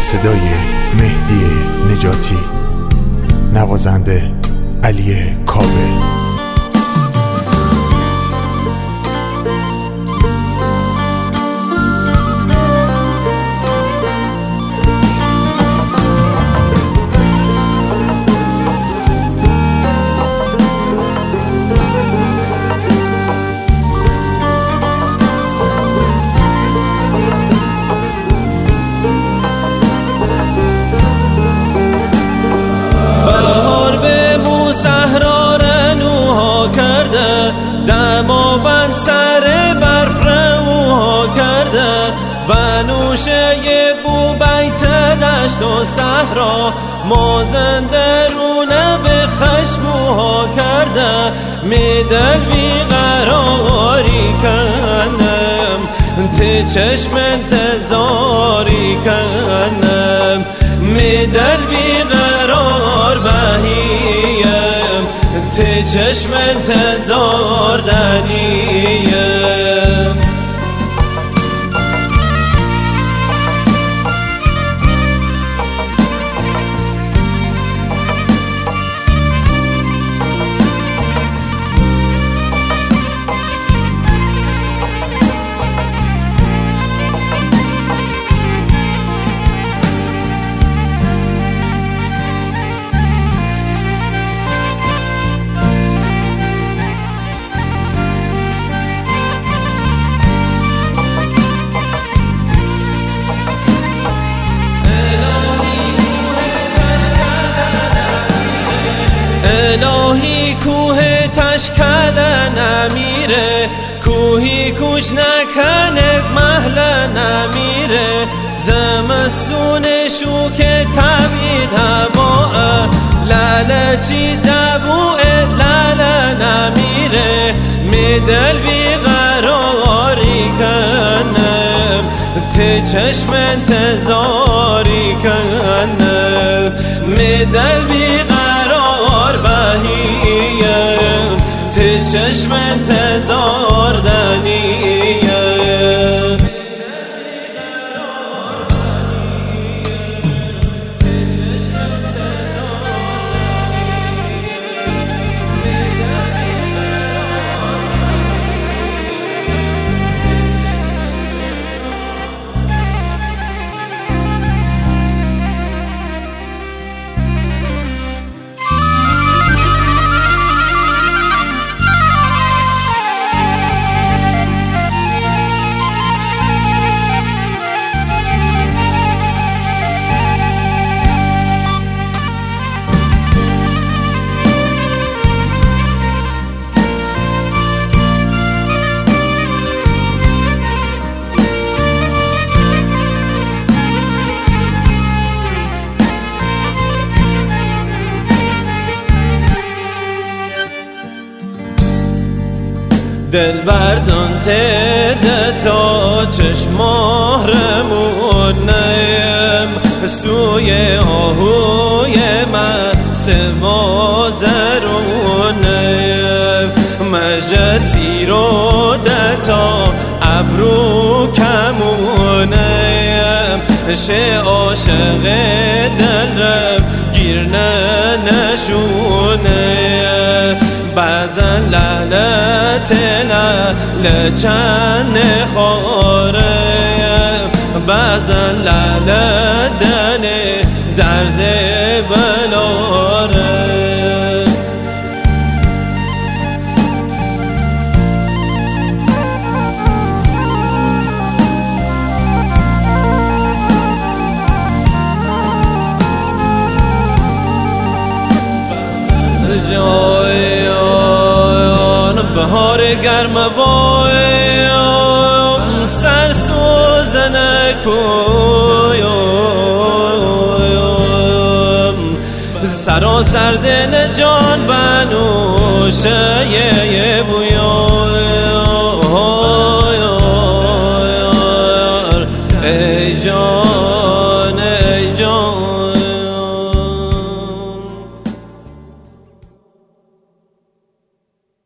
صدای مهدی نجاتی، نوازنده علی کاوه. دماوند سر برف روها کرده و نوشه بو بیت دشت و صحرا مازنده رونه به خشموها کرده می دل بیقراری کنم تی چشم انتظاری کنم می دل بیقرار بهیم تی چشم انتظار دنیم. الهی کوه تشکل نمیره کوهی کوش نکنه محل نمیره زمستونشو که تبید هواه لاله چی دبوه لاله نمیره می دل بیقراری کنم تی چشم انتظاری کنم می دل بیقرار بهیم تی چشم انتظار دنیم. دل بردان تده تا چشم مهرمونم سوی آهوی مست مازرونم مجتی رو تا ابرو کمونم شه عاشق دلم گیر نشونه بعضا لعنت لچن خاره بعضا لعنت دن درد بلاره. بهار گرم وایم سر سوزن کویم سراسر دل جان بنوشه بویم